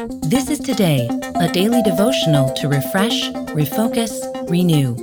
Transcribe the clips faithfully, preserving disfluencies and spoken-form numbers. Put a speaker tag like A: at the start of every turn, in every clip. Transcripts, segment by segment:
A: This is Today, a daily devotional to refresh, refocus, renew.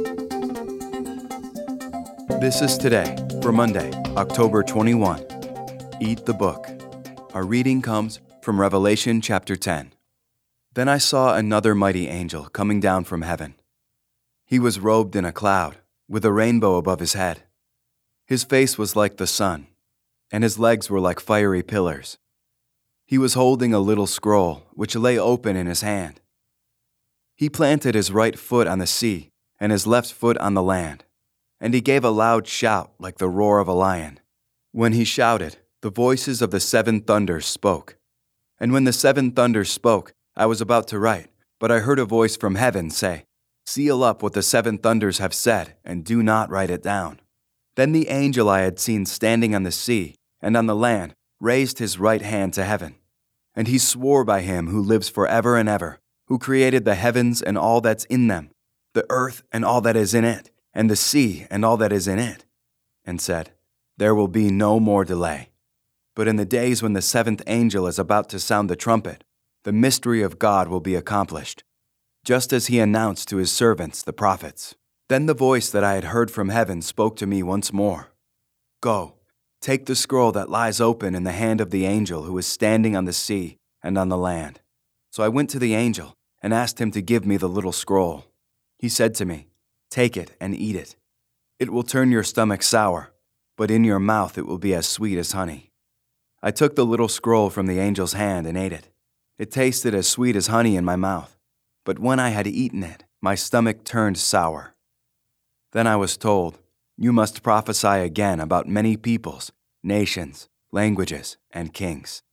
B: This is Today for Monday, October twenty-first. Eat the book. Our reading comes from Revelation chapter ten. Then I saw another mighty angel coming down from heaven. He was robed in a cloud, with a rainbow above his head. His face was like the sun, and his legs were like fiery pillars. He was holding a little scroll, which lay open in his hand. He planted his right foot on the sea, and his left foot on the land, and he gave a loud shout like the roar of a lion. When he shouted, the voices of the seven thunders spoke. And when the seven thunders spoke, I was about to write, but I heard a voice from heaven say, "Seal up what the seven thunders have said, and do not write it down." Then the angel I had seen standing on the sea and on the land raised his right hand to heaven. And he swore by him who lives forever and ever, who created the heavens and all that's in them, the earth and all that is in it, and the sea and all that is in it, and said, "There will be no more delay. But in the days when the seventh angel is about to sound the trumpet, the mystery of God will be accomplished, just as he announced to his servants, the prophets." Then the voice that I had heard from heaven spoke to me once more. "Go, take the scroll that lies open in the hand of the angel who is standing on the sea and on the land." So I went to the angel and asked him to give me the little scroll. He said to me, "Take it and eat it. It will turn your stomach sour, but in your mouth it will be as sweet as honey." I took the little scroll from the angel's hand and ate it. It tasted as sweet as honey in my mouth, but when I had eaten it, my stomach turned sour. Then I was told, "You must prophesy again about many peoples, nations, languages, and kings."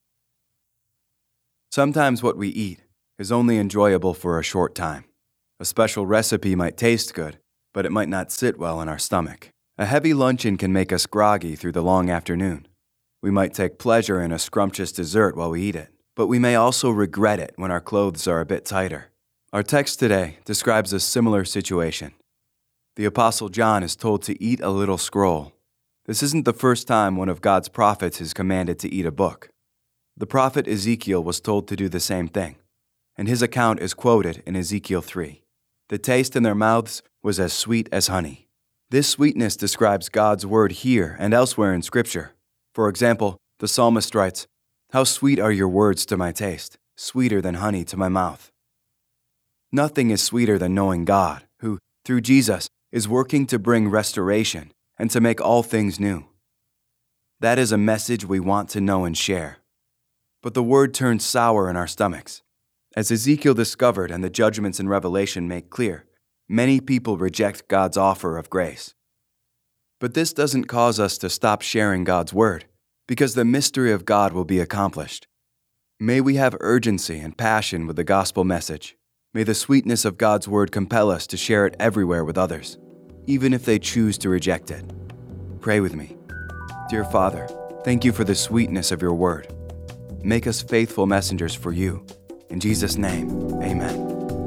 B: Sometimes what we eat is only enjoyable for a short time. A special recipe might taste good, but it might not sit well in our stomach. A heavy luncheon can make us groggy through the long afternoon. We might take pleasure in a scrumptious dessert while we eat it, but we may also regret it when our clothes are a bit tighter. Our text today describes a similar situation. The Apostle John is told to eat a little scroll. This isn't the first time one of God's prophets is commanded to eat a book. The prophet Ezekiel was told to do the same thing, and his account is quoted in Ezekiel three. The taste in their mouths was as sweet as honey. This sweetness describes God's word here and elsewhere in Scripture. For example, the psalmist writes, "How sweet are your words to my taste, sweeter than honey to my mouth." Nothing is sweeter than knowing God, who, through Jesus, is working to bring restoration and to make all things new. That is a message we want to know and share. But the word turns sour in our stomachs. As Ezekiel discovered and the judgments in Revelation make clear, many people reject God's offer of grace. But this doesn't cause us to stop sharing God's word, because the mystery of God will be accomplished. May we have urgency and passion with the gospel message. May the sweetness of God's word compel us to share it everywhere with others, even if they choose to reject it. Pray with me. Dear Father, thank you for the sweetness of your word. Make us faithful messengers for you. In Jesus' name, amen.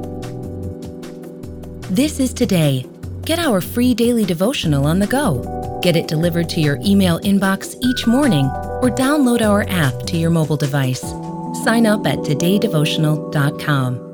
A: This is Today. Get our free daily devotional on the go. Get it delivered to your email inbox each morning or download our app to your mobile device. Sign up at today devotional dot com.